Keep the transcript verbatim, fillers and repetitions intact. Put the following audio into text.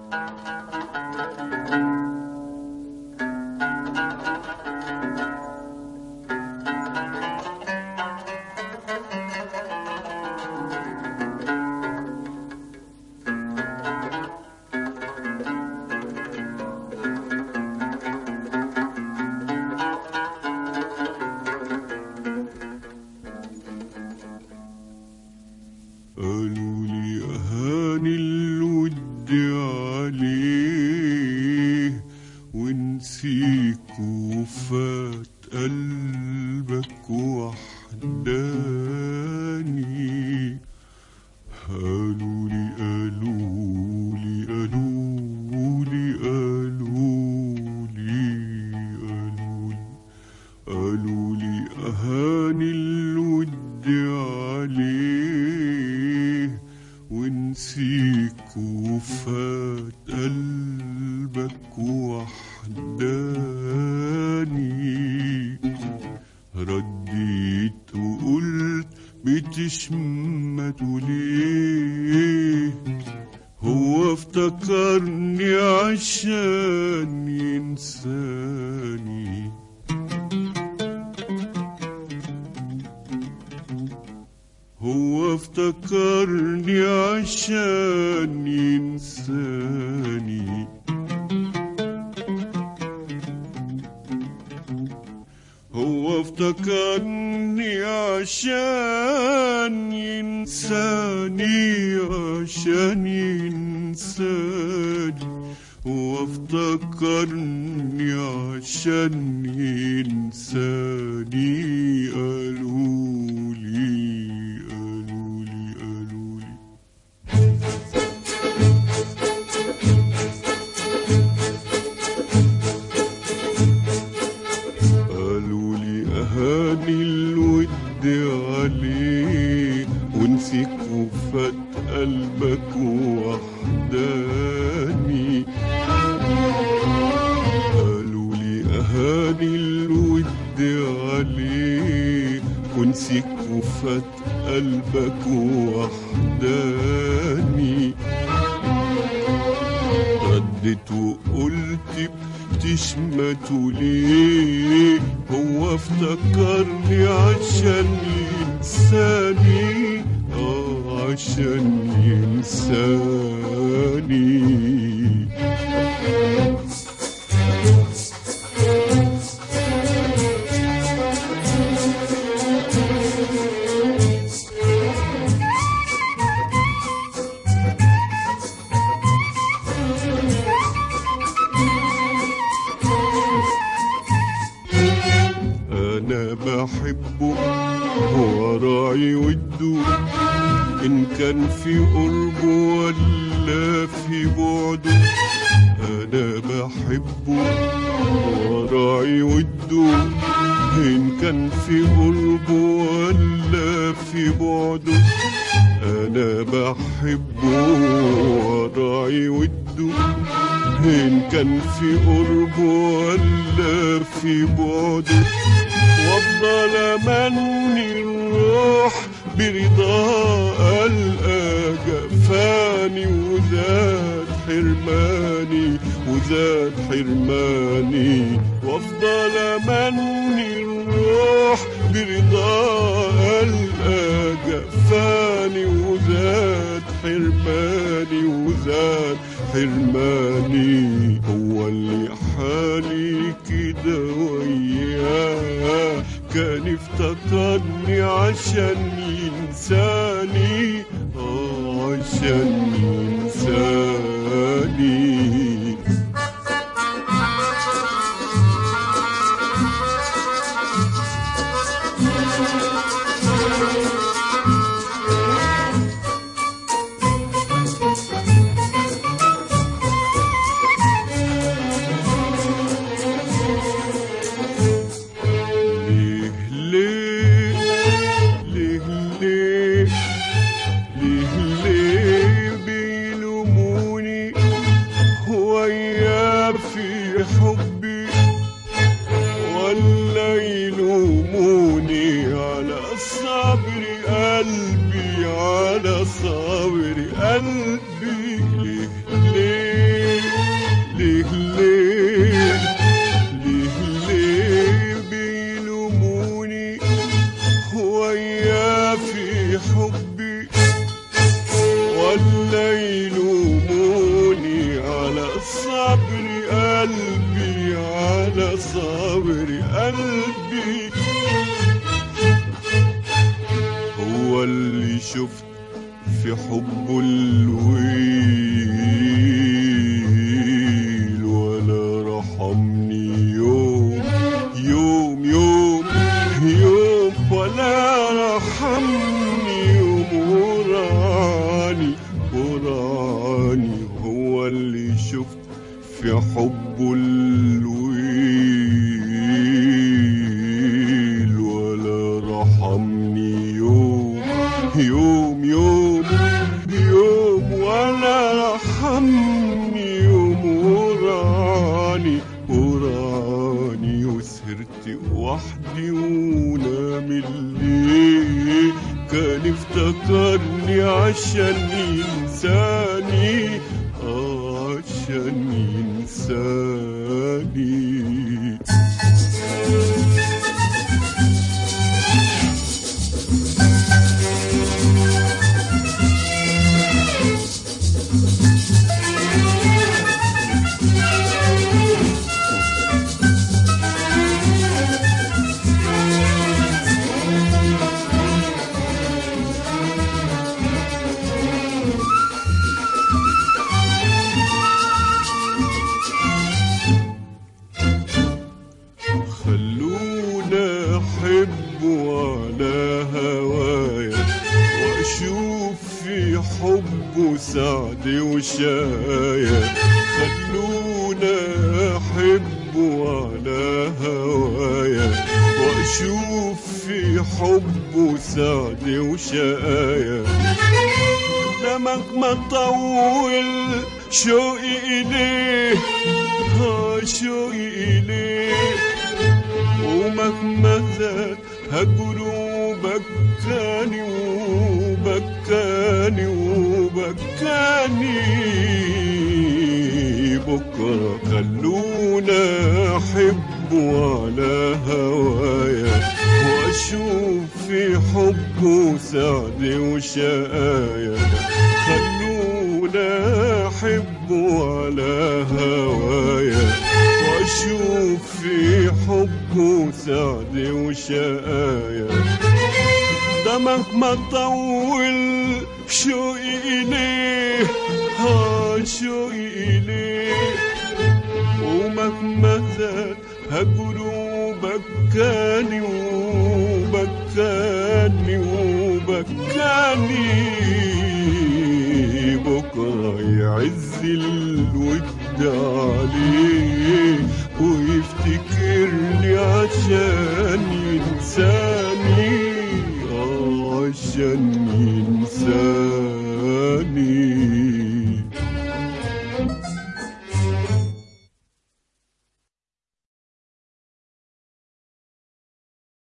قلبي على صبر قلبي ليه ليه راني هو اللي شفت في حبه الويل، ولا رحمني يوم يوم يوم يوم، ولا رحمني يوم، وراني وراني وسهرت وحدي ونام الليل، كان افتكرني عشان ينساني، عشان ينساني. خلونا أحب على هوايا، وأشوف في حبه سعد وشايا. خلونا أحب على هوايا، وأشوف في حبه سعد وشايا. دمك ما طول شوقي إليه، ها شوقي إليه، ومهما زاد هجره بكاني وبكاني وبكاني. بكرة خلونا أحب على هوايا، وأشوف في حبه سعد وشقايا. خلونا أحب على هوايا، وأشوف في حبه سعد وشقايا. دمك ما طول شوقي إليه، ها شوقي إليه، ومهما زاد هجره بكاني وبكاني وبكاني. بكرة يعز الود عليه،